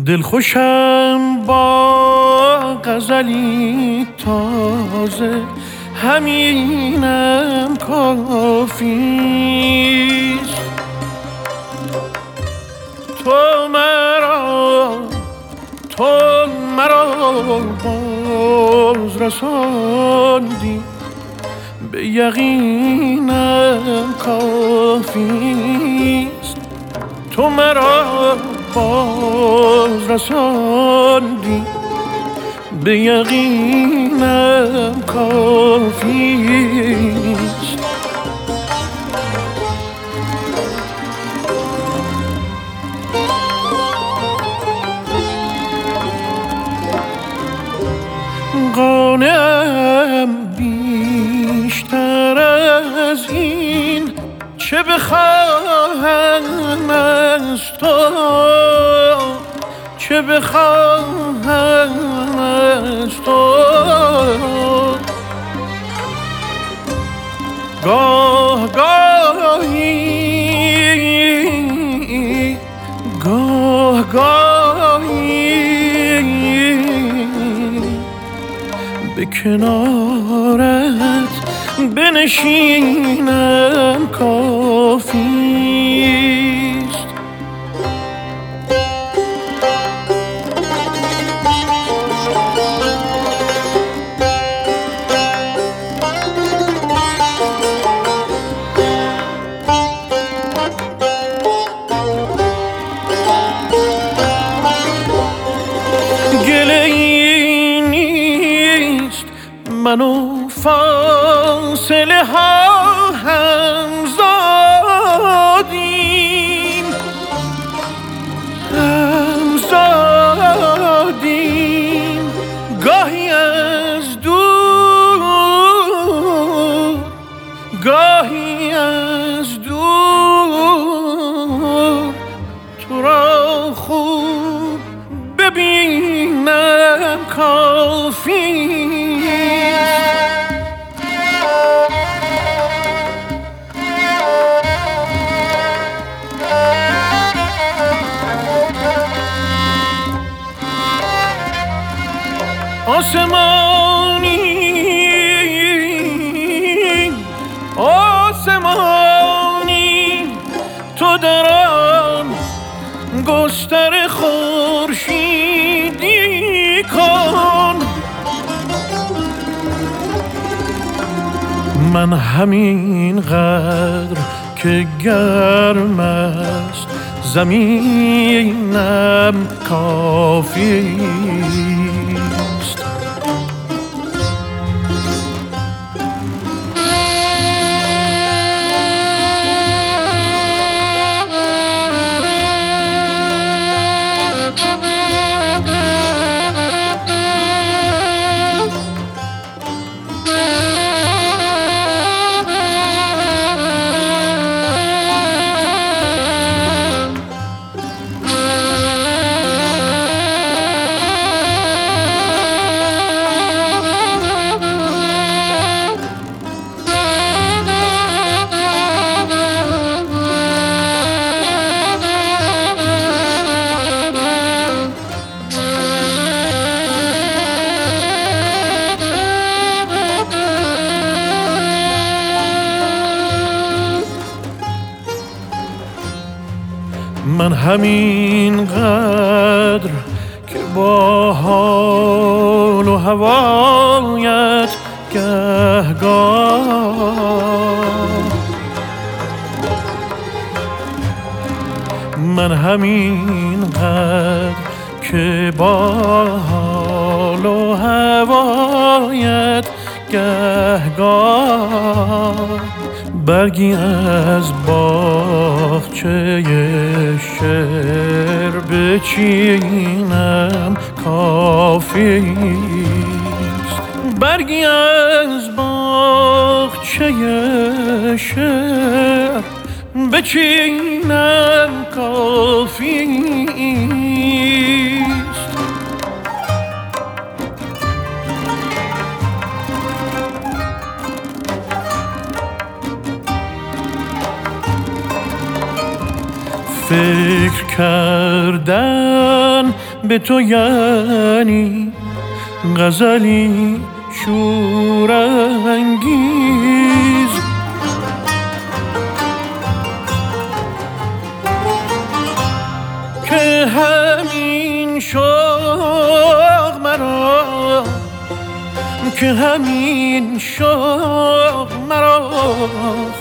دلخوشم با غزلی تازه، همینم کافیست. تو مرا باز رساندی، به یقینم کافیست. تو مرا باز رساندی، به یقینم کافیست. قانعم بیشتر از این، چه بخواهم از تو، چه بخواهم از تو. گاه گاهی به کنارت بنشینم کافیست. گله‌ای نیست من و فاصله ها هم زادیم، گاهی از دور، گاهی از دور. تو را خوب ببینم کافیست. آسمانی تو در آن گستر خورشیدی کن. من همین قدر که گرم است زمینم کافیست. من همین قدر که با حال و هوایت گهگاه، من همین قدر که با حال و هوایت گهگاه برگی از باغچه شعر بچینم کافیست. برگی از باغچه شعر بچینم کافیست. فکر کردن به تو یعنی غزلی شورانگیز. که همین شوق مرا، که همین شوق مراست